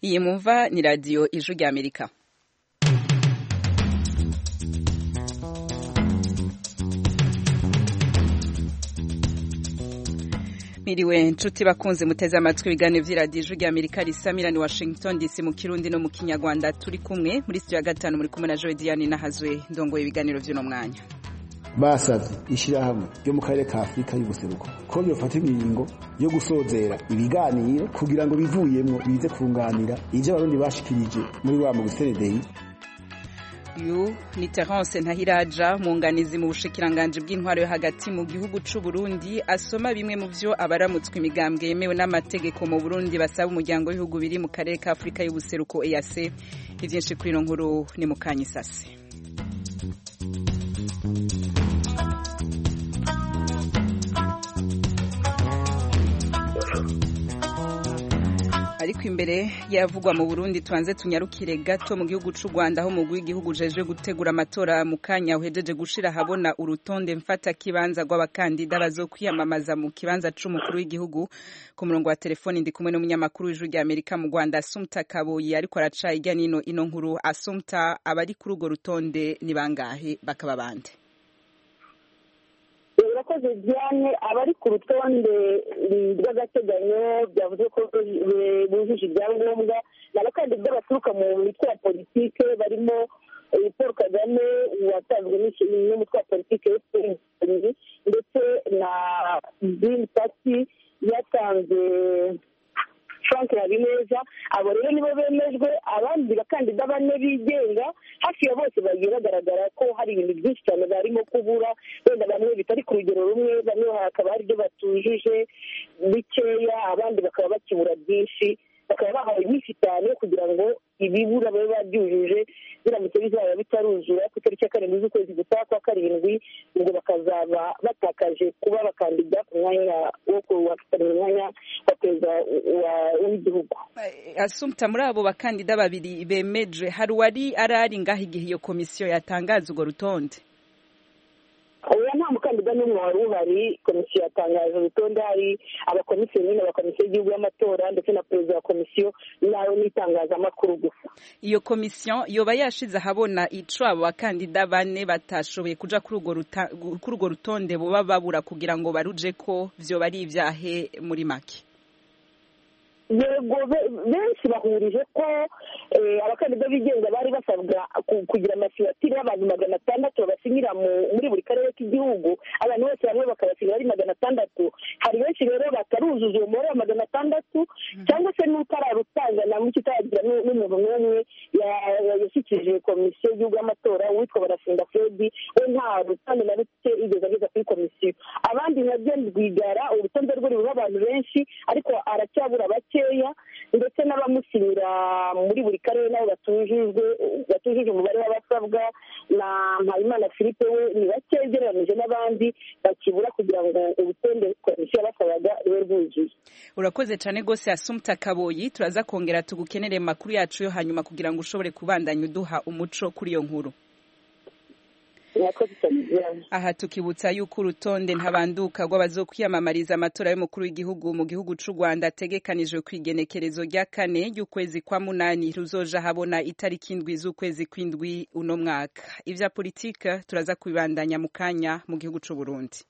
iyi mumva ni radiyo Ijwi ry'Amerika. Miriwe nshuti bakunze muteze amatwi ibiganiro vy'iradiyo Ijwi ry'Amerika risamira ni Washington DC mu Kirundi no mu Kinyarwanda. Turi kumwe muri studio ya gatanu muri kumwe na Joe Diane Nahazwe ndongoye ibiganiro vy'uno mwanya. Basavye ishirahamwe ryo mu karere ka Afrika y'ubuseruko ko byofata ingingo yo gusozera ibiganiro kugira ngo bivuyemwo bize kunganira ivyo abarundi bashikirije muri wa mu Giseredei. Uyu ni Terence Ntahiraja, umwunganizi mu bushikiranganje bw'intwaro yo hagati mu gihugu c'u Burundi, asoma bimwe mu vyo abaramutswe imigambwe yemewe n'amategeko mu Burundi basaba umuryango w'ibihugu biri mu karere ka Afrika y'ubuseruko EAC. Ivyinshi kuri ino nkuru ni mu Kanyisase. Ariko imbere yavugwa mu Burundi tuanze tunyarukire gato mu gihugu c'u Rwanda aho mugwi w'igihugu jeje gutegura amatora mu kanya uhejeje gushira habona urutonde mfata kibanza rw'abakandida bazokwiyamamaza mu kibanza c'umukuru w'igihugu. Ku murongo wa telefoni ndi kumwe n'umunyamakuru w'Ijwi ry'Amerika mu Rwanda Assumpta Kaboyi ariko araca irya nino ino nkuru. Assumpta, abari kuri urwo rutonde ni bangahe bakaba bande? Urakoze Diane, abari ku rutonde rw'agateganyo byavuze ko bujuje ibyangombwa n'abakandida baturuka mu mitwe ya politike barimo Paul Kagame watanzwe n'umutwe wa politike ndetse na Green Party yatanze Frank Habineza. Abo rero nibo bemejwe. Abandi bakandida bane bigenga hafi ya bose bagiye bagaragara ko hari ibintu byinshi cyane barimo kubura, wenda bamwe bitari ku rugero rumwe, bamwe hakaba hari ibyo batujuje bikeya, abandi bakaba bakibura byinshi, bakaba bahawe iminsi itanu kugira ngo ibibura babe babyujuje. Biramutse bizaba bitaruzura ku itariki ya 7 z'ukwezi gutaha kwa 7 ubwo bakazaba batakaje kuba abakandida ku mwanya wo kuwafata umwanya wa perezida w'igihugu. Assumpta, muri abo bakandida babiri bemeje hari wari arari ngaho igihe iyo komisiyo yatangaza urwo rutonde? Oya, nta mukandida n'umwe wari uhari. Komisiyo yatangaje urutonde, hari abakomisiyoni n'abakomisiyo y'igihugu y'amatora ndetse na perezida wa komisiyo nawe n'itangazamakuru gusa. Iyo komisiyo yoba yashize ahabona ico abo bakandida bane batashoboye kuja kuri urwo rutonde boba babura kugira ngo baruje ko vyoba ari ivyahe muri make? Yego, benshi bahurije ko abakandida bigenga bari basabwa kugira amasinyatire y'abantu 600 basinyira muri buri karere k'igihugu. Abantu bose bamwe bakabasinyira ari 600. Hari benshi rero bataruzuza uwo mubare wa 600 cyangwa se n'utararutanga na mucyo utagira n'umuntu n'umwe yashyikirije komisiyo y'igihugu y'amatora witwa Barafinda Fred. We nta rutonde na ruke igeze ageza kuri komisiyo. Abandi nka James Rwigara urutonde rwe ruriho abantu benshi ariko aracyabura bakeya, ndetse n'abamusinyira muri buri karere nabo batujuje umubare w'abasabwa. Na Mpayimana Philippe we ni bake ugereranije n'abandi bakibura kugira ngo urutonde komisiyo yabasabaga rube rwuzuye. Urakoze cyane rwose Assumpta Kaboyi, turaza kongera tugukenere makuru yacu yo hanyuma kugira ngo ushobore kubandanya uduha umuco kuri iyo nkuru. Aha tukibutsa yuko urutonde ntabanduka rw'abazokwiyamamariza amatora y'umukuru w'igihugu mu gihugu c'u Rwanda ategekanijwe kwigenekerezo rya 4 y'ukwezi kwa 8 ruzoja habona itariki 7 z'ukwezi kw'indwi uno mwaka. Ivya politika turaza kubibandanya mu kanya mu gihugu c'u Burundi.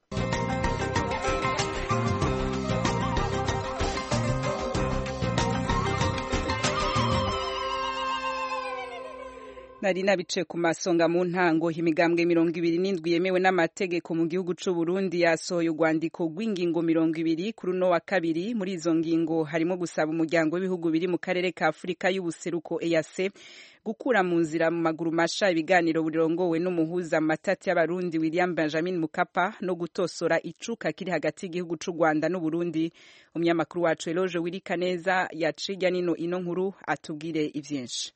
Nari nabice ku masonga mu ntango, imigambwe 27 yemewe n'amategeko mu gihugu c'u Burundi yasohoye urwandiko rw'ingingo 20 kuri no wa kabiri. Muri izo ngingo harimo gusaba umuryango w'ibihugu biri mu karere ka Afrika y'ubuseruko EAC gukura mu nzira mu maguru masha ibiganiro birongowe n'umuhuza matati y'abarundi William Benjamin Mkapa no gutosora icuka kiri hagati y'igihugu c'u Rwanda n'u Burundi. Umunyamakuru wacu Eloge Wirikaneza yaciye nino ino nkuru atubwire ivyinshi.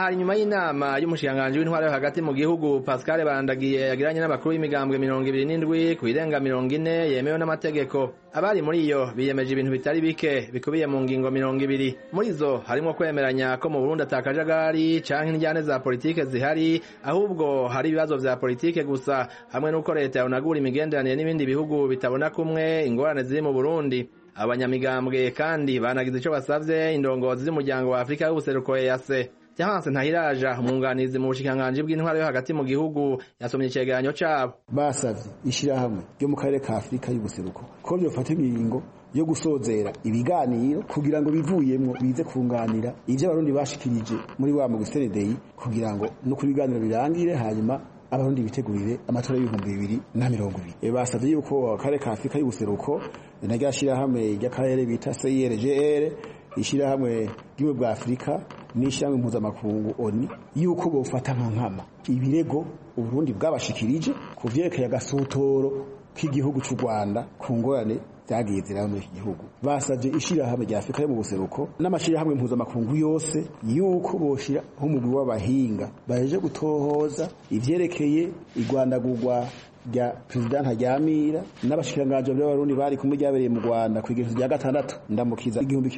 aha nyuma y'inama y'umushikiranganji w'intwaro yo hagati mu gihugu Pascal Barandagiye yagiranye n'abakuru b'imigambwe 27 ku irenga 40 yemewe n'amategeko. Abari muri iyo biyemeje ibintu bitari bike bikubiye mu ngingo 20. Muri zo harimo kwemeranya ko mu Burundi atakajagari canke injyane za politike zihari, ahubwo hari ibibazo vya politike gusa, hamwe n'uko leta yonagura imigenderanire n'ibindi bihugu bitabona kumwe ingorane ziri mu Burundi. Abanyamigambwe kandi banagize ico basavye indongozi z'umuryango wa Afrika y'ubuseruko EAC. Jahanse Ntahiraja umwunganizi mu bushikiranganji bw'intwaro yo hagati mu gihugu yasomye icegeranyo cabo. Basavye ishirahamwe ryo mu karere ka Afrika y'ubuseruko ko byofata ingingo yo gusozera ibiganiro kugira ngo bivuyemwo bize kunganira ivyo abarundi bashikirije muri wa mu CNDI kugira ngo no kuri ibiganiro birangire hanyuma abarundi bitegurire amatora y'ibihumbi 2020. Basavye yuko akarere ka Afrika y'ubuseruko n'agashirahamwe ry'akarere bita CIRGL ishirahamwe ry'ubumwe bwa Afrika n'ishyirahamwe mpuzamakungu ONU yuko bofata nkama ibirego Uburundi bwabashikirije ku vyerekeye agasotoro k'igihugu cy'u Rwanda ku ngorane zagiye ziraba muri iki gihugu. Basavye ishirahamwe rya Afrika yo mu buseruko n'amashirahamwe mpuzamakungu yose yuko boshira nk'umugwi w'abahinga baje gutohoza ivyerekeye igwandagurwa rya President Ntaryamira n'abashikiranganje b'abarundi bari kumwe ryabereye mu Rwanda ku igenekerezo rya 6 ndamukiza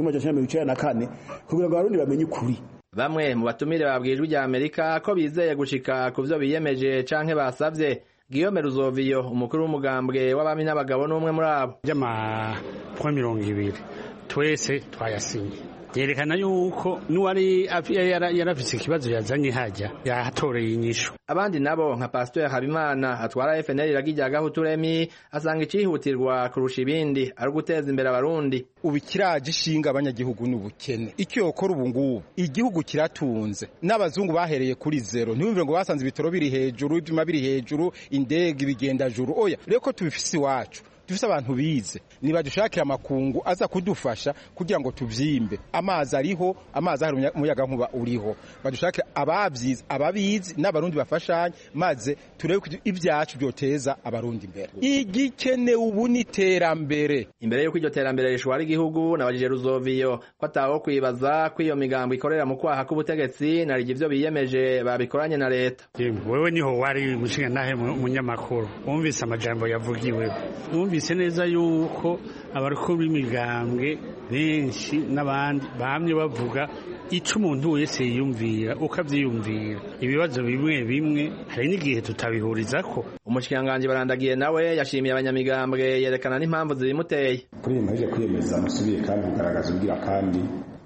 1994 kugira ngo abarundi bamenye ukuri. Bamwe mu batumire babwijwe rya Amerika ko bizeye gushika ku vyo biyemeje canke basavye. Guillaume Ruzoviyo umukuru w'umugambwe w'abami n'abagabo n'umwe muri abo. Jama point 20 twese twayasinye. Yerekana yuko nuwari yarafise ikibazo yazanye hajya yahatoreye inyishu. Abandi nabo nka Pasteur Habimana atwara FNL iragijya gahuturemi asanga icihutirwa kurusha ibindi ari guteza imbere abarundi. Ubikiraje ishinga abanyagihugu n'ubukene. Icyo yokora ubu ngubu igihugu kiratunze n'abazungu bahereye kuri zero ntibumve ngo basanze ibitoro biri hejuru ibyuma biri hejuru indege bigenda juru. Oya reko tubifisi wacu dufise abantu bize niba dushakira amakungu aza kudufasha kugira ngo tuvyimbe. Amazi ariho, amazi hari umuyaga nkuba uriho, badushakira abavyize ababizi n'abarundi bafashanye maze turebe ibyacu byoteza abarundi imbere. Igikene ubu ni terambere. Imbere yuko iryo terambere rishwara igihugu nabajije Ruzoviyo ko ataho kwibaza ko iyo migambo ikorera mu kwaha k'ubutegetsi narije ivyo biyemeje babikoranye na leta. Wewe niho wari mushinga nahe munyamakuru wumvise amajambo yavugiwe. Bise neza yuko abariko b'imigambwe benshi n'abandi bamye bavuga ico umuntu wese yiyumvira ukavyiyumvira ibibazo bimwe bimwe hari n'igihe tutabihurizako. Umushikiranganji Barandagiye nawe yashimiye abanyamigambwe yerekana n'impamvu zibimuteye. Kuri imaje kwiyemeza musubiye kandi kugaragaza ubwira kandi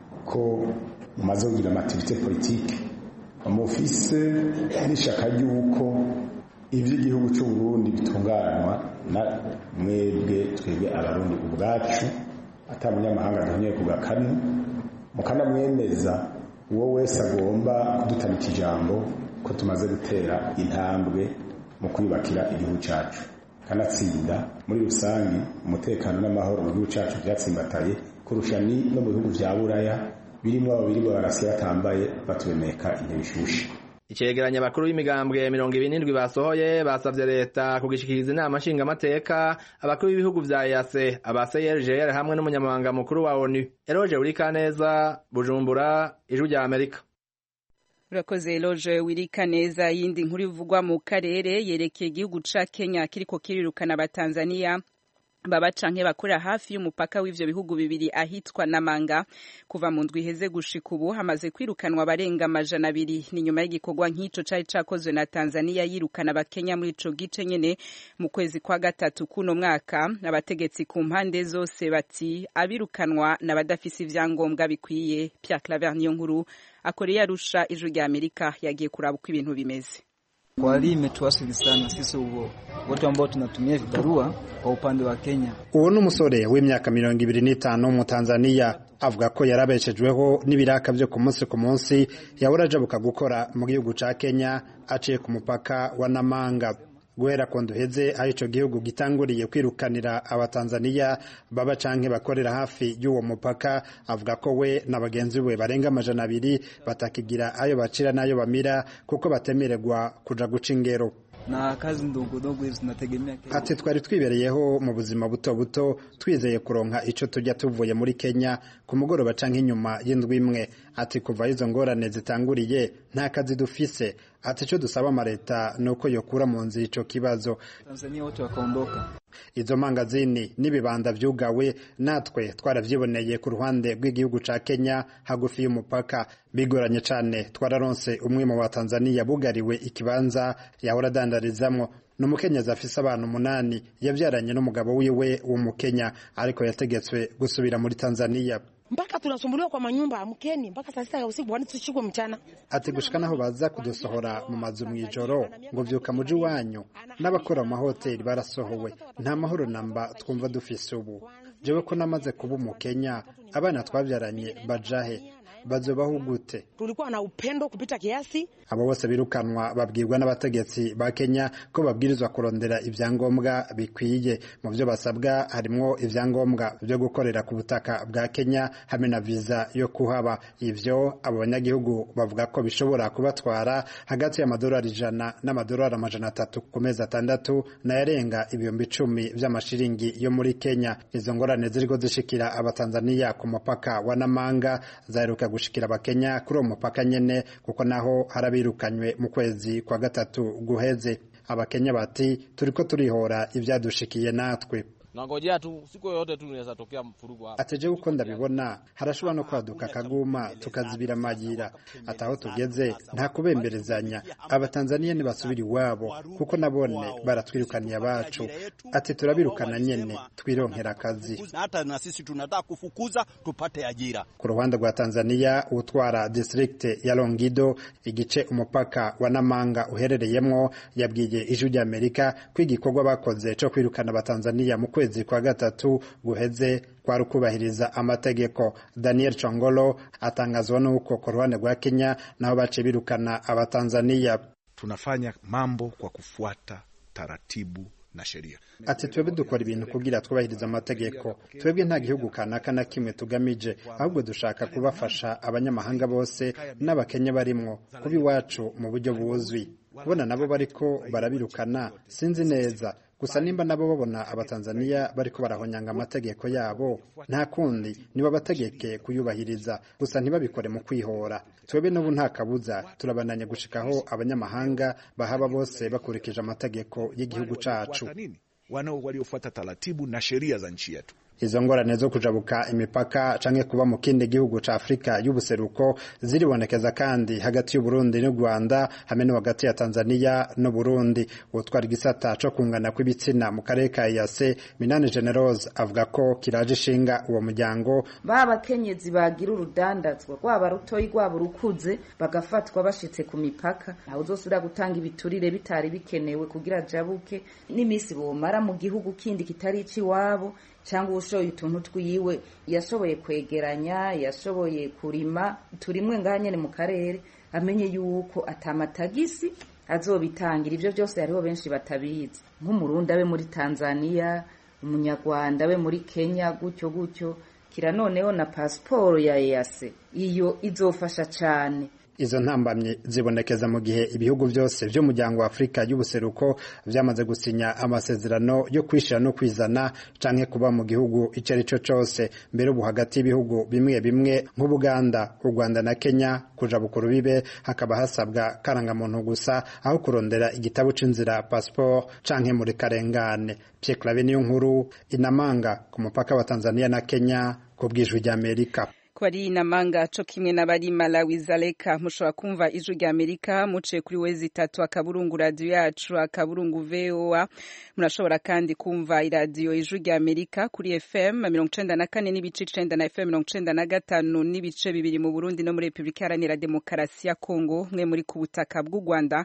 ko mumaze kugira amativite politique amufise n'ishaka ry'uko ivy'igihugu cy'u Burundi bitunganwa na mwebwe twebwe abarundi ubwacu atamunyamahanga ntangiye kugakana mukana mwemeza uwo wese agomba kudutamika ijambo ko tumaze gutera intambwe mu kwibakira igihugu cyacu kanatsinda muri rusangi umutekano n'amahoro mu gihugu cyacu byatsimbataye kurusha ni no mu bihugu vya Buraya birimo ababiri barasiye batambaye batubemeka intebishushe. Icegeranya bakuru b'imigambwe 27 basohoye basavye leta kugishikiriza inama nshinga amateka abakuru b'ibihugu vya EAC abaseyergere hamwe n'umunyamabanga mukuru wa ONU. Eroje Urikaneza, Bujumbura, Ijwi rya Amerika. Urakoze Eloge Wirikaneza. Yindi nkuru ivugwa mu karere yerekeye igihugu ca Kenya kiriko kirirukana abatanzania baba canke bakora hafi y'umupaka w'ivyo bihugu bibiri ahitwa Namanga. Kuva mu ndwi heze gushika ubu hamaze kwirukanwa barenga 200. Ni nyuma y'igikorwa nk'ico cari cakozwe na Tanzania yirukana abakenya muri ico gice nyene mu kwezi kwa gatatu kuno mwaka. Abategetsi ku mpande zose bati abirukanwa n'abadafise ivyangombwa bikwiye. Pierre Claver Niyonkuru akoreye Arusha, Ijwi rya Amerika, yagiye kuraba uko ibintu bimeze. Kwa hali imetuasili sana sisi wote ambao tunatumia vibarua kwa upande wa Kenya. Uwo n'umusore w'imyaka 25 mu Tanzania avuga ko yarabeshejweho n'ibiraka byo ku munsi yahora buka gukora mu gihugu ca Kenya aciye ku mupaka wa Namanga. Guhera ko nduheze aho ico gihugu gitanguriye kwirukanira abatanzania baba canke bakorera hafi y'uwo mupaka, avuga ko we n'abagenzi we barenga 200 batakigira ayo bacira nayo bamira kuko batemererwa kuja guca ingero. na kazi ndogo ndogo hizo tunategemea. Ati twari twibereyeho mu buzima buto buto twizeye kuronka ico tujya tuvuye muri Kenya ku mugoroba canke inyuma y'indwi imwe. Ati kuva izo ngorane zitanguriye nta kazi dufise. Ati cyo dusaba amareta nuko yokura mu nzira ico kibazo. Tanzania wote wakaondoka. Izo mangazini n'ibibanda vyugawe natwe twaravyiboneye ku ruhande rw'igihugu ca Kenya hagufi y'umupaka. Bigoranye cane twararonse umwe mu wa Tanzania bugariwe ikibanza yahora dandarizamwo. Numukenyezi afise abantu 8 yavyaranye n'umugabo wiwe w'umukenya ariko yategetswe gusubira muri Tanzania. Mpaka tunasumbuliwa kwa manyumba amkeni mpaka saa 6 usiku hadi tushikwe mchana. Ati gushika naho baza kudusohora mu mazu mwijoro ngo vyuka muji wanyu n'abakora mu mahoteli barasohowe. Nta mahoro namba twumva dufise ubu. Jewe ko namaze kuba umukenya abana twavyaranye bajahe bazobaho gute? Tulikuwa na upendo kupita kiasi. Abo bose birukanwa babwirwa n'abategetsi ba Kenya ko babwirizwa kurondera ivyangombwa bikwiye. Mu byo basabwa harimo ivyangombwa byo gukorera ku butaka bwa Kenya hamwe na visa yo kuhaba. Ivyo abo banyagihugu bavuga ko bishobora kubatwara hagati y'amadolari 100 n'amadolari 300 ku mezi 6 na yarenga ibihumbi 10 vy'amashiringi yo muri Kenya. Izo ngorane ziriko zishikira abatanzania ku mupaka wa Namanga zaheruka gushikira abakenya kuri uwo mupaka nyene kuko naho harabirukanywe mu kwezi kwa gatatu guheze. Abakenya bati turiko turihora ivyadushikiye natwe. Nangojea tu siku yote tu inaweza tokea mfurugo hapa. Ateje uko ndabibona harashobora no kwaduka kaguma tukazibira magira ataho tugeze nta kubemberezanya. Abatanzania ni basubiri wabo kuko nabone baratwirukaniye abacu. Ati turabirukana nyene twironkera akazi. Hata na sisi tunataka kufukuza tupate ajira. Ku ruhande rwa Tanzania utwara district ya Longido igice umupaka wa Namanga uherereyemwo yabwiye Ijwi ry'Amerika kwigikorwa bakoze cyo kwirukana abatanzania mu kwezi kwa gatatu guheze kwa rukubahiriza amategeko. Daniel Chongolo atangazwa nuko ku ruhande rwa Kenya naho bace birukana abatanzania. Tunafanya mambo kwa kufuata taratibu na sheria. Ati twebwe dukora ibintu kugira twubahiriza amategeko. Twebwe nta gihugu kanaka na kimwe tugamije ahubwo dushaka kubafasha abanyamahanga bose n'abakenya barimwo kubi wacu mu buryo buzwi. Kubona nabo bariko barabirukana sinzi neza. Gusa nimba nabo babona abatanzania bariko barahonyanga amategeko yabo nta kundi niba bategeke kuyubahiriza gusa ntibabikore mu kwihora. Twebwe n'ubu nta kabuza turabananye gushikaho abanyamahanga bahaba bose bakurikije amategeko y'igihugu cacu. Wanao waliofuata taratibu na sheria za nchi yetu. Izo ngorane zo kujabuka imipaka canke kuba mu kindi gihugu ca Afrika y'ubuseruko ziribonekeza kandi hagati y'u Burundi n'u Rwanda hamwe no hagati ya Tanzania no Burundi. Utwara igisata co kungana kw'ibitsina mu karere ka EAC Minani Generose avuga ko kiraje ishinga uwo muryango. Baba kenyezi bagira urudandazwa rwaba rutoyi rwabo rukuze bagafatwa bashitse ku mipaka aho uzosubira gutanga ibiturire bitari bikenewe kugira jabuke n'imisi bomara mu gihugu kindi kitari ici wabo cyangwa ushoye utuntu twiwe yashoboye kwegeranya yashoboye kurima turimwe nganye mu karere amenye yuko atamatagisi azobitangira. Ivyo byose hariho benshi batabizi nk'umurundi abe muri Tanzania umunyarwanda abe muri Kenya gutyo kira noneho na passport ya EAC iyo izofasha cyane. Izo ntambamye zibonekeza mu gihe ibihugu byose byo muryango wa Afrika y'ubuseruko vyamaze gusinya amasezerano yo kwishira no kwizana canke kuba mu gihugu icerico cose. Mbere ubu hagati y'ibihugu bimwe bimwe nk'Ubuganda, u Rwanda na Kenya kuja bukuru bibe hakaba hasabwa karangamuntu gusa aho kurondera igitabo c'inzira passport canke muri karengane. Pierre Claver niyo nkuru Inamanga ku mupaka wa Tanzania na Kenya ku bw'Ijwi ry'Amerika. Kwari Namanga co kimwe n'abari Malawi Zaleka mushobora kumva Ijwi ry'Amerika muce kuri wezi 3 akaburungu radio yacu akaburungu VOA. Murashobora kandi kumva iradio Ijwi ry'Amerika kuri FM 94 n'ibice 9 na FM 95 n'ibice bibiri mu Burundi no muri Republika Iharanira Demokarasi ya Kongo. Mwe muri ku butaka bw'u Rwanda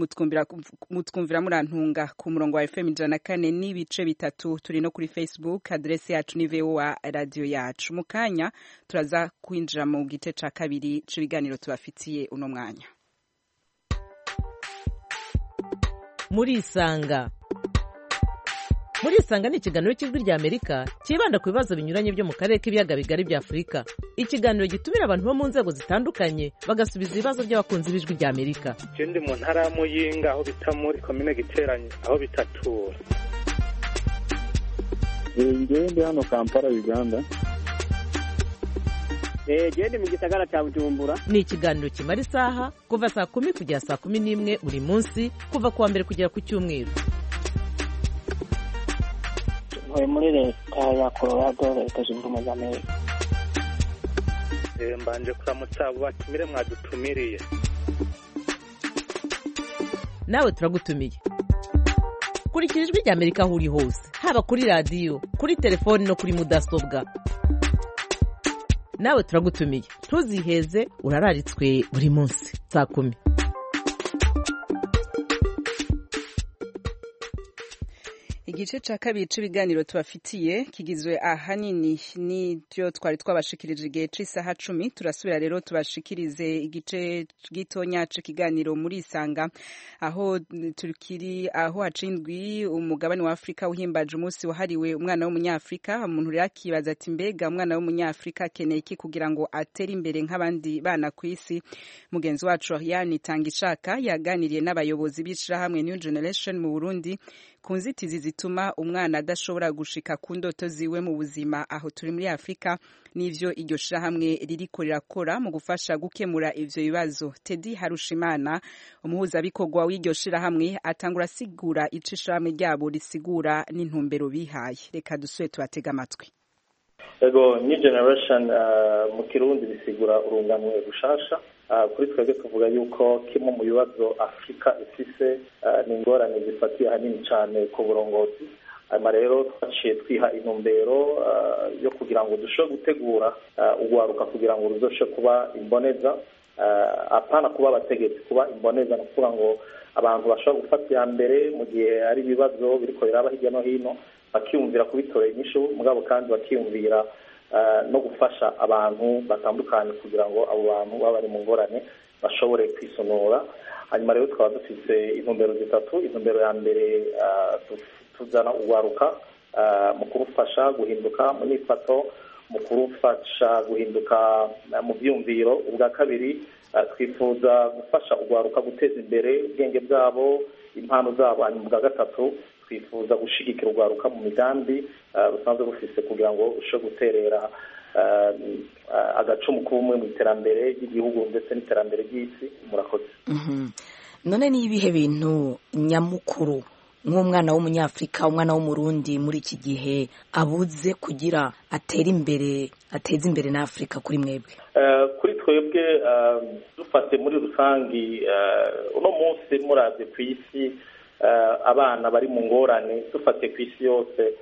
mutwumvira murantunga ku murongo wa FM 104 n'ibice 3. Turi no kuri Facebook adresse yacu ni VOA radio yacu. Mukanya turaza kwinjira mu gice ca kabiri c'ibiganiro tubafitiye uno mwanya. Muri Isanga Murisanga ni ikiganiro cy'Ijwi rya Amerika kibanda ku bibazo binyuranye byo mu karere k'ibiyaga bigari bya Afurika. Ikiganiro gitumira abantu bo mu nzego zitandukanye bagasubiza ibibazo by'abakunzi b'Ijwi rya Amerika. Je ndi mu ntara ya Muyinga aho bita muri komine Giteranyi aho bitatura. Ndi hano Kampala Uganda. Ndi mu gisagara cya Bujumbura. Ni ikiganiro kimara isaha kuva saa 10 kugera saa 11 buri munsi kuva kuwa mbere kugera ku cyumweru. Muri leta ya Colorado leta zunze ubumwe za Amerika. Mbanje kuramutsa abo batumire mwadutumiriye. Nawe turagutumiye. Kurikira Ijwi rya Amerika aho uri hose, haba kuri radio, kuri telefone no kuri mudasobwa. Nawe turagutumiye. Ntuziheze, urararitswe buri munsi saa 10. Igice ca kabiri c'ibiganiro tubafitiye kigizwe ahanini n'ibyo twari twabashikirije igihe c'isaha 10. Turasubira rero tubashikirize igice gitonya c'ikiganiro muri Isanga aho turikiri aho hacindwi umugabane wa Afrika uhimbaje umunsi wahariwe umwana w'umunyafrika. Umuntu rero akibaza ati mbega umwana w'umunyafrika akeneye iki kugira ngo atere imbere nk'abandi bana ku isi? Mugenzi wacu Ariane Tangishaka yaganiriye n'abayobozi b'ishirahamwe New Generation mu Burundi ku nzitizi zituma umwana adashobora gushika ku ndoto ziwe mu buzima aho turi muri Afrika, n'ivyo iryo shirahamwe ririko rirakora mu gufasha gukemura ivyo bibazo. Teddy Harushimana, umuhuzabikorwa w'iryo shirahamwe, atangura asigura ico ishirahamwe ryabo risigura n'intumbero bihaye. Reka dusubire tubatega amatwi. Ego New Generation mu Kirundi bisigura urunganwe rushasha. Kuri twebwe tuvuga yuko kimwe mu bibazo Afrika ifise ni ingorane zifatiye hanini cyane ku burongozi. Hanyuma rero twaciye twiha intumbero yo kugira ngo dushobore gutegura ugwaruka kugira ngo ruzoshe kuba imboneza, apana kuba abategetsi, kuba imboneza no kuvuga ngo abantu bashobora gufata iya mbere mu gihe ari ibibazo biriko biraba hirya no hino, bakiyumvira kubitorera inyishu, mugabo kandi bakiyumvira no gufasha abantu batandukanye kugira ngo abo bantu baba bari mu ngorane bashobore kwisonora. Hanyuma rero twaba dufite intumbero zitatu. Intumbero ya mbere tuzana ugwaruka mu kurufasha guhinduka mu nyifato, mu kurufasha guhinduka mu byumviro. Ubwa kabiri twifuza gufasha ugwaruka guteza imbere ubwenge bwabo, impano zabo. Hanyuma ubwa gatatu twifuza gushigikira ugwaruka mu migambi rusanzwe rufise kugira ngo ushobore guterera agacumu k'ubumwe mu iterambere ry'igihugu ndetse n'iterambere ry'isi. Murakoze. None ni ibihe bintu nyamukuru nk'umwana w'umunyafrika, umwana w'umurundi muri iki gihe abuze kugira ateze imbere na Afrika kuri mwebwe? Kuri twebwe dufate muri rusangi uno munsi muraze ku isi abana bari mu ngorane, dufate ku isi yose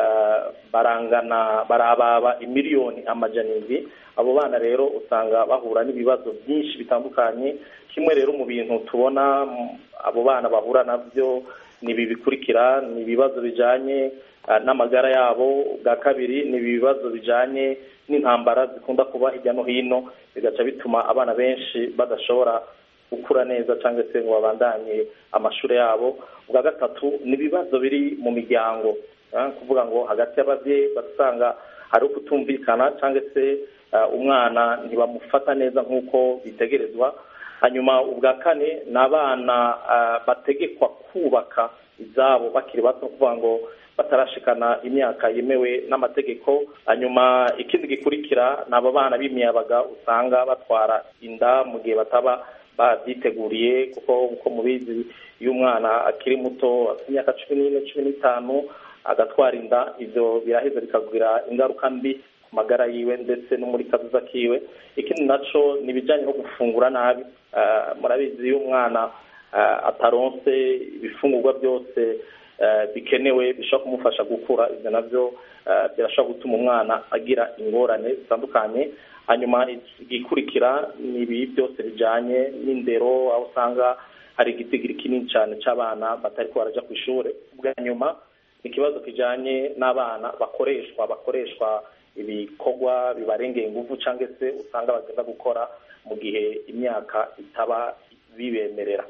barababa imiliyoni amajana. Abo bana rero usanga bahura n'ibibazo byinshi bitandukanye. Kimwe rero mu bintu tubona abo bana bahura nabyo ni bikurikira: ni ibibazo bijanye n'amagara yabo. Bwa kabiri ni ibibazo bijanye n'intambara zikunda kuba hirya no hino, bigaca bituma abana benshi badashobora gukura neza cyangwa se ngo babandanye amashuri yabo. Bwa gatatu ni ibibazo biri mu miryango, kuvuga ngo hagati y'abavyeyi basanga hari ukutumvikana cyangwa se umwana ntibamufata neza nk'uko bitegerezwa. Hanyuma ubwa kane ni abana bategekwa kubaka izabo bakiri bato, kuvuga ngo batarashikana imyaka yemewe n'amategeko. Hanyuma ikindi gikurikira ni abo bana b'imiyabaga usanga batwara inda mu gihe bataba babyiteguriye, kuko uko mubizi iyo umwana akiri muto afite imyaka 14-15 agatwara inda, ivyo biraheza bikagira ingaruka mbi ku magara yiwe ndetse no muri kazuza kiwe. Ikindi naco ni bijanye no gufungura nabi. Murabizi iyo umwana ataronse ibifungurwa byose bikenewe bishobora kumufasha gukura, ivyo navyo birashobora gutuma umwana agira ingorane zitandukanye. Hanyuma igikurikira ni ibi byose bijanye n'indero, aho usanga hari igitigiri kinini cyane c'abana batariko baraja ku ishure. Bwa nyuma ikibazo kijanye n'abana bakoreshwa ibikorwa bibarengeye ingufu cyangwa se usanga bagenda gukora mu gihe imyaka itaba bibemerera.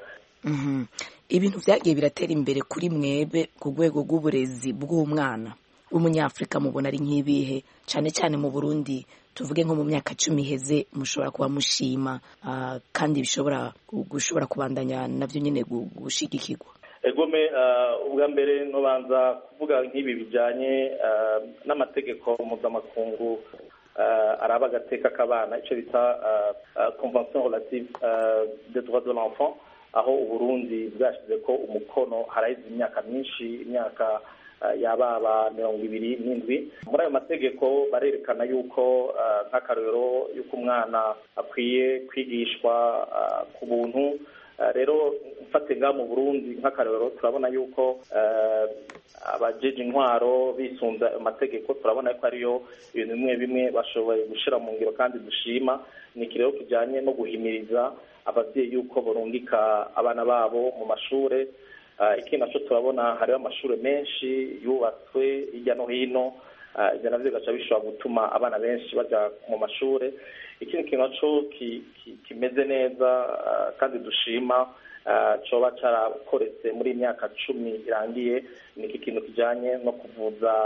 ibintu vyagiye biratera imbere kuri mwebe ku rwego rw'uburezi bw'umwana w'umunyafrika mubona ari nk'ibihe cyane cyane mu Burundi tuvuge nko mu myaka 10 iheze mushobora kuba mushima kandi gushobora kubandanya navyo nyene gushigikirwa? Egome ubwa mbere nobanza kuvuga nk'ibi bijanye n'amategeko mpuzamakungu araba agateka k'abana icyo bita convention relative des droits de l'enfant, aho Uburundi bwashize ko umukono haraheze imyaka myinshi, imyaka yababa 27. Muri ayo mategeko barerekana yuko nk'akarero yuko umwana akwiye kwigishwa ku buntu. Rero mfatenga mu Burundi nk'akarero turabona yuko abajeje intwaro bisunza amategeko, turabona ko ariyo ibintu bimwe bashoboye gushira mu ngiro kandi dushima. Ni kirero kijanye no guhimiriza abavyeyi yuko borungika abana babo mu mashure. Iki naco turabona hariho amashure menshi yubatswe hirya no hino, ivyo navyo bigaca bishobora gutuma abana benshi baja mu mashure. Ikindi kintu naco kimeze neza kandi dushima coba carakoretse muri imyaka 10 irangiye, ni iki kintu kijanye no kuvuza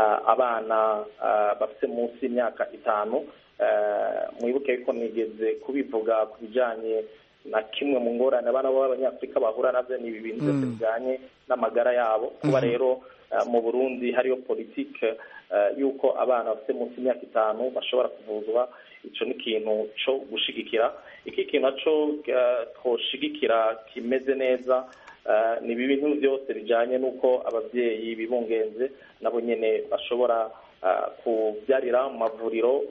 abana bafite munsi y'imyaka 5. Mwibuke yuko nigeze kubivuga ku bijanye na kimwe mu ngorane abana b'abanyafrika bahura navyo ni ibintu byose bijanye n'amagara yabo. Kuba rero mu Burundi hariyo politike yuko abana bafite munsi y'imyaka 5 bashobora kuvuzwa, ico ni ikintu co gushigikira. Iki kintu naco twoshigikira kimeze neza ni ibintu byose bijanye n'uko abavyeyi bibungenze nabo nyene bashobora kubyarira mu mavuriro.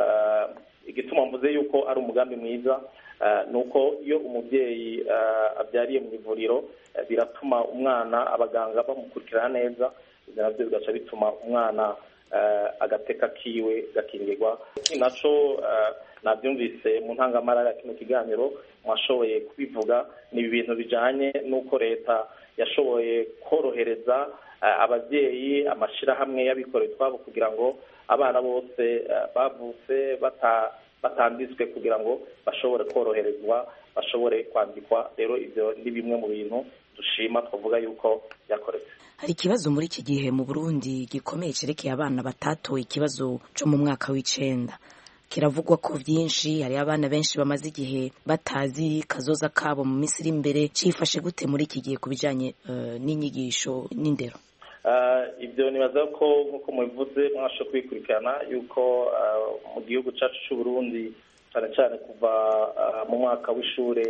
Igituma mvuze yuko ari umugambi mwiza nuko iyo umuvyeyi abyariye mu ivuriro biratuma umwana abaganga bamukurikirana neza, navyo bigaca bituma umwana agateka kiwe gakingirwa. Naco nabyumvise mu ntangamara ya kino kiganiro mwashoboye kubivuga, ni ibintu bijanye n'uko leta yashoboye korohereza abavyeyi, amashirahamwe y'abikorera utwabo kugira ngo abana bose bavutse batanditswe kugira ngo bashobore koroherezwa, bashobore kwandikwa. Rero ivyo ni bimwe mu bintu dushima twavuga yuko yakoretse. Hari ikibazo muri iki gihe mu Burundi gikomeye cerekeye abana batatoye ikibazo cyo mu mwaka w'9. Kiravugwa ko vyinshi, hari abana benshi bamaze igihe batazi kazoza kabo mu misiri imbere. Cifashe gute muri iki gihe kubijanye n'inyigisho n'indero? Ibyo nibaza ko nkuko mubivuze mwasho kwikurikirana yuko mu gihugu cyacu cy'u Burundi cyane cyane kuva mu mwaka w'ishure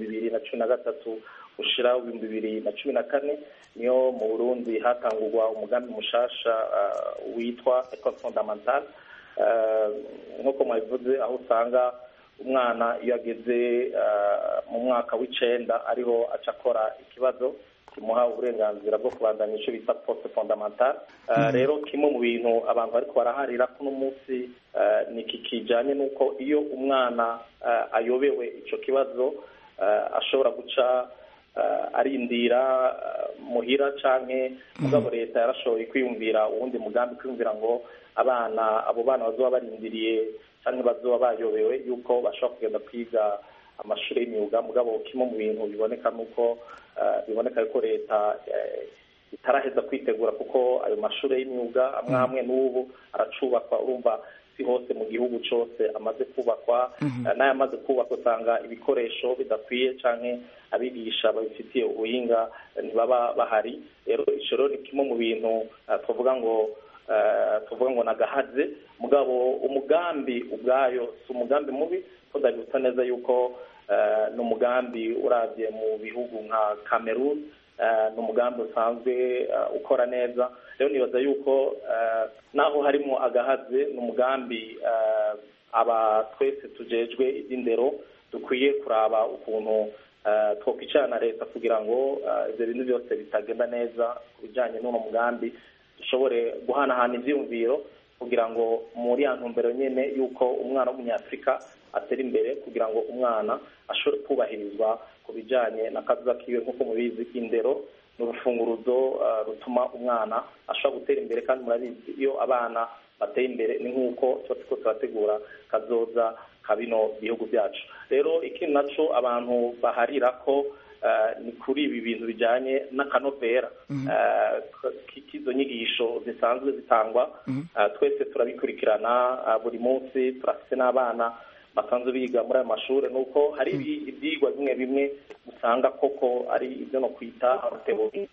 w'2013 ushira 2014 niyo mu Burundi hatangurwa umugambi mushasha witwa École fondamentale. Nkuko mubivuze aho usanga umwana iyo ageze mu mwaka w'9 ariho acakora ikibazo kimuha uburenganzira bwo kubandanya icyo bita poste fondamentale. Rero kimwe mu bintu abantu bariko baraharira kuno munsi ni kijanye nuko iyo umwana ayobewe ico kibazo ashobora guca arindira muhira canke mugabo leta yarashoboye kwiyumvira uwundi mugambi, kwiyumvira ngo abo bana bazoba barindiriye canke bazoba bayobewe yuko bashobora kugenda kwiga amashuri y'imyuga. Mugabo kimwe mu bintu biboneka nuko biboneka yuko leta itaraheza kwitegura, kuko ayo mashuri y'imyuga amwe n'ubu aracubakwa. Urumva si hose mu gihugu cyose amaze kubakwa, n'ayamaze kubakwa usanga ibikoresho bidakwiye canke abigisha babifitiye ubuhinga ntibaba bahari. Rero ico rero ni kimwe mu bintu tuvuga ngo nagahaze. Mugabo umugambi ubwayo si umugambi mubi, ko ndabibuta neza yuko ni umugambi uravye mu bihugu nka Cameroon, ni umugambi usanzwe ukora neza. Rero nibaza yuko naho harimo agahaze, ni umugambi aba twese tujejwe iby'indero dukwiye kuraba ukuntu twokwicarana na leta kugira ngo ivyo bintu byose bitagenda neza ku bijanye n'uno mugambi, dushobore guhanahana ivyiyumviro kugira ngo muri ya ntumbero nyene yuko umwana w'umunyafrika atera imbere, kugira ngo umwana ashobore kubahirizwa ku bijanye n'akazuba kiwe. Nk'uko mubizi, indero ni urufunguruzo rutuma umwana ashobora gutera imbere, kandi murabizi iyo abana bateye imbere ni nk'uko turiko turategura kazoza ka bino bihugu byacu. Rero ikintu naco abantu baharira ko ni kuri ibi bintu bijyanye n'akanovera k'izo nyigisho zisanzwe zitangwa. Twese turabikurikirana buri munsi, turafite n'abana basanzwe biga muri ayo mashuri, nuko hari ibyigwa bimwe bimwe usanga koko ari ibyo no kwita teori,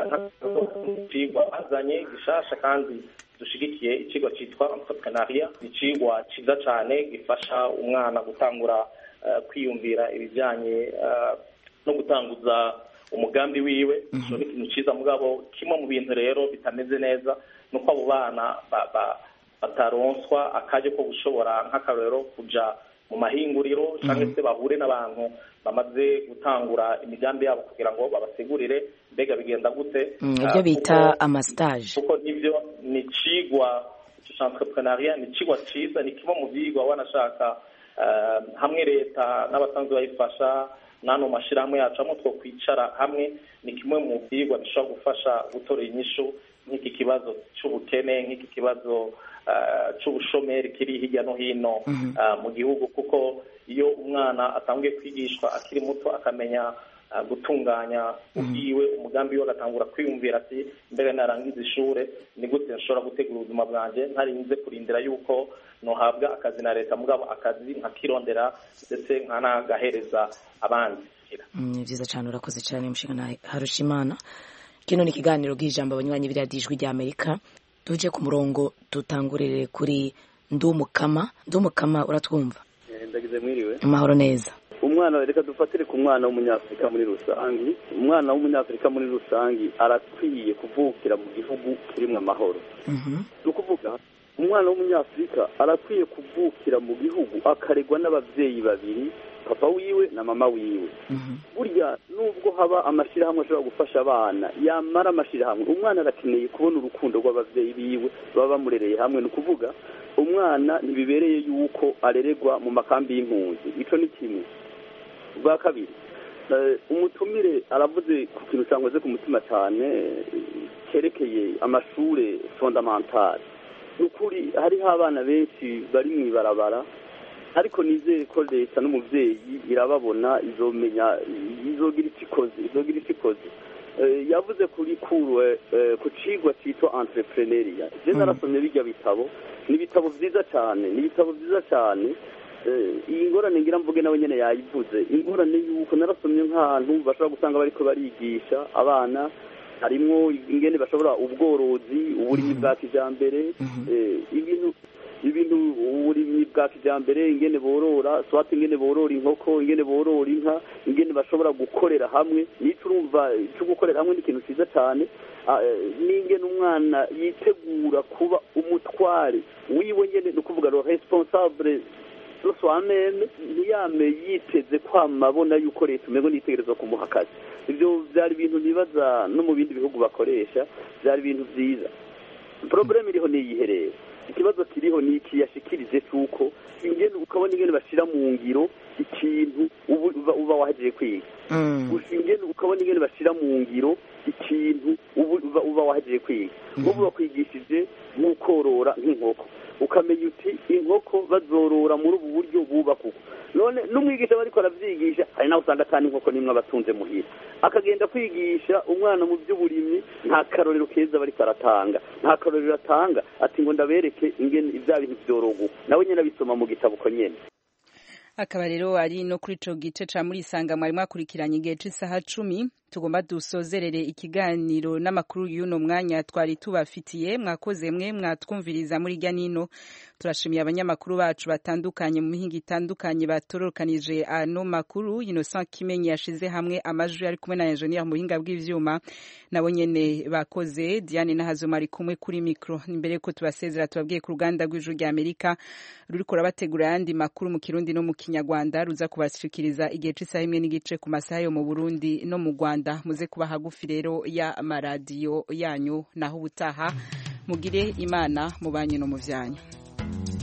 icyigwa bazanye gishasha kandi dushigikiye, ikigo cyitwa entrepreneuria. Ni ikigwa cyiza cyane gifasha umwana gutangura kwiyumvira ibijyanye no gutanguza umugambi wiwe. So ni ikintu cyiza, mugabo kimwe mu bintu rero bitameze neza nuko abo bana bataronswa akajya ko gushobora nk'akarero kuja mu mahinguriro cyangwa se bahure n'abantu bamaze gutangura imigambi yabo kugira ngo babategurire mbega bigenda gute, ibyo bita amastage. kuko nivyo ni cigwa cy'entrepreneuriat, ni cigwa cyiza, ni kimwe mu byigwa wanashaka hamwe leta n'abasanzwe bayifasha n'ano mashirahamwe yacu amwe two kwicara hamwe, ni kimwe mu byigwa bishobora gufasha gutora inyishu nk'iki kibazo cy'ubukene, nk'iki kibazo cy'ubushomeri kiri hirya no hino mu gihugu. Kuko iyo umwana atangiye kwigishwa akiri muto akamenya gutunganya ubwiwe umugambi we, agatangura kwiyumvira ati mbere narangiza ishure ni gute nshobora gutegura ubuzima bwanjye ntarinze kurindira yuko nohabwa akazi na leta, mugabo akazi nkakirondera ndetse nkanagahereza abandi. Ni byiza cyane, urakoze cyane Mushingana Harushimana. Kino ni ikiganiro bw'ijambo abanywanyi b'Ijwi ry'Amerika. Tuje ku murongo dutangurire kuri Ndumukama. Ndumukama, uratwumva? Ndagize mwiriwe. Amahoro neza. Umwana, reka dufatire ku mwana w'umunyafrika muri rusangi. Umwana w'umunyafrika muri rusangi arakwiye kuvukira mu gihugu kirimo amahoro. Ukuvuga umwana w'umunyafrika arakwiye kuvukira mu gihugu akaregwa n'abavyeyi babiri, papa wiwe na mama wiwe. Burya nubwo haba amashirahamwe ashobora gufasha abana, yamara amashirahamwe umwana arakeneye kubona urukundo rw'abavyeyi biwe baba bamurereye hamwe. Nukuvuga umwana ntibibereye yuko areregwa mu makambi y'impunzi, ico ni kimwe. Bwa kabiri, umutumire aravuze ku kintu cyangoze ku mutima cyane cyerekeye amashure fondamentale. Nukuri hariho abana benshi bari mu ibarabara, ariko nizeye ko leta n'umuvyeyi irababona, izomenya, izogira icikoze. Yavuze kuri ku cigwa cyitwa entrepreneuria. Je narasomye bijya bitabo, ni ibitabo vyiza cyane. Iyi ngorane ngira mvuge nawe nyene yayivuze, ingorane yuko narasomye nk'ahantu bashobora gusanga bariko barigisha abana, harimwo ingene bashobora ubworozi, uburimyi bwa kijambere, ibintu uburimyi bwa kijambere, ingene borora swati, ingene borora inkoko, ingene borora inka, ingene bashobora gukorera hamwe. Nico urumva cyo gukorera hamwe ni ikintu cyiza cyane. N'ingene umwana yitegura kuba umutware wiwe nyene, no kuvuga ro responsable soi-même, ntiyame yiteze kwamabona yuko leta umego nitegerezwa kumuha akazi. Ibyo byari ibintu nibaza no mu bindi bihugu bakoresha, byari ibintu byiza. Problem iriho niyihereye, ikibazo kiriho ni iki yashikirije cyuko ingene ukabona ingene bashira mu ngiro ikintu uba wahejeje kwiga. Ingene ukabona ingene bashira mu ngiro ikintu uba wahejeje kwiga. Ubu bakwigishije nk'ukorora nk'inkoko, ukamenya uti inkoko bazorora muri ubu buryo bubaka uko. None n'umwigisha bariko aravyigisha, hari naho usanga atani inkoko nimwe abatunze muhira, akagenda kwigisha umwana mu by'uburimyi, nta karorero keza bariko aratanga, nta karorero atanga ati ngo ndabereke ingene ivya bintu vyorogo, nawe nyene abisoma mu gitabo ko nyene. Akaba rero ari no kuri ico gice ca muri sanga mwari mwakurikiranye igihe c'isaha 10 tugomba dusozerere ikiganiro n'amakuru y'uno mwanya twari tubafitiye. Mwakoze mwe mwatwumviriza muri rya nino. Turashimiye abanyamakuru bacu batandukanye mu mihinga itandukanye batorokanije ano makuru. Innocent Kimenyi yashize hamwe amajwi ari kumwe na engineer mu buhinga bw'ivyuma, nabo nyene bakoze. Diane Nahazoma ari kumwe kuri micro. Imbere ko tubasezera tubabwiye ku ruganda rw'Ijwi ry'Amerika ruriko rabategura yandi makuru mu Kirundi no mu Kinyarwanda, ruza kubashikiriza igihe c'isaha 1 n'igice ku masaha yo mu Burundi no mu Rwanda. Muze kuba hagufi rero ya amaradiyo yanyu, naho ubutaha mugire Imana mubanye no mu vyanyu.